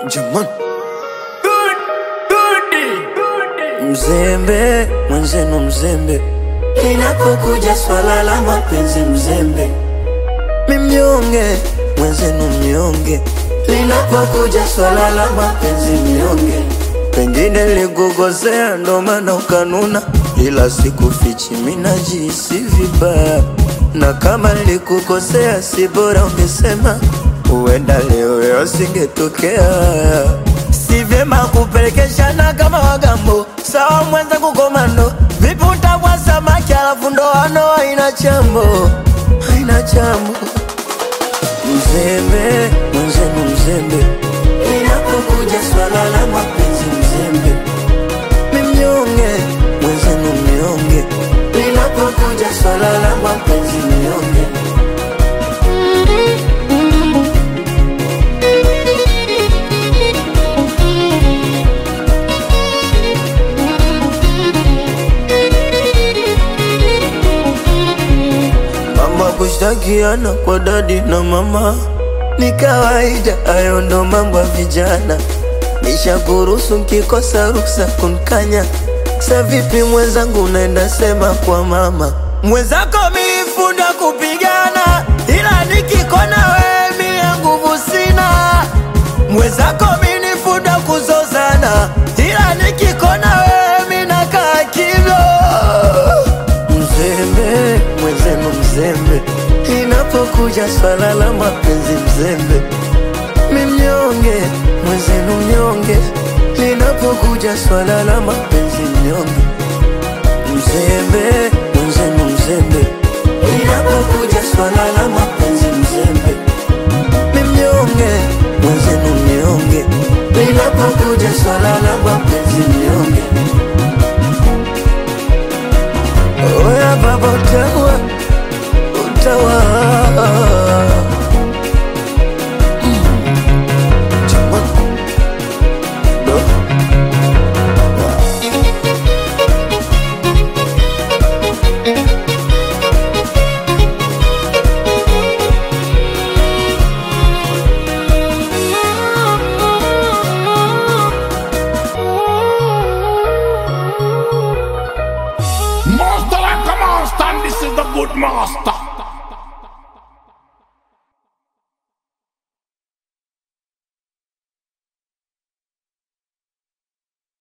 Jamani mzembe, mwenzenu mzembe, linapokuja swala la mapenzi mzembe. Mimnyonge, mwenzenu mnyonge, linapokuja swala la mapenzi mnyonge. Pengine nilikukosea ndo maana ukanuna, ila sikufichi mina jihisi vibaya. Na kama nilikukosea si bora ungesema, huenda leo yasingetokea. Si vyema kupelekeshana kama wagambo, sawa mwenzangu komando. Vipi utavua samaki alafu ndoano haina chambo, haina chambo. Mzembe, mwenzenu mzembe, linapokuja swala la mapenzi mzembe. Mimnyonge, mwenzenu mnyonge, linapokuja swala la mapenzi mnyonge. Kushtakiana kwa dadi na mama ni kawaida, ayo ndo mambo ya vijana. Nishakuruhusu nkikosa ruksa kunkanya. Sa vipi mwenzangu unaenda sema kwa mama? Mwenzako milifunda kupigana, ila nikikona wewe mie nguvu sina. Mwenzako milifunda kuzozana, ila nikikona wewe mina kaa kimya. Mzembe, mwenzenu mzembe, linapokuja swala la mapenzi mzembe. Mimnyonge, mwenzenu mnyonge, linapokuja swala la mapenzi mnyonge. Mzembe, mwenzenu mzembe, linapokuja swala la mapenzi mzembe. Mimnyonge, mwenzenu mnyonge, linapokuja swala la mapenzi mnyonge. Oya baba utawa, utawa. Master like a master, and this is the good master.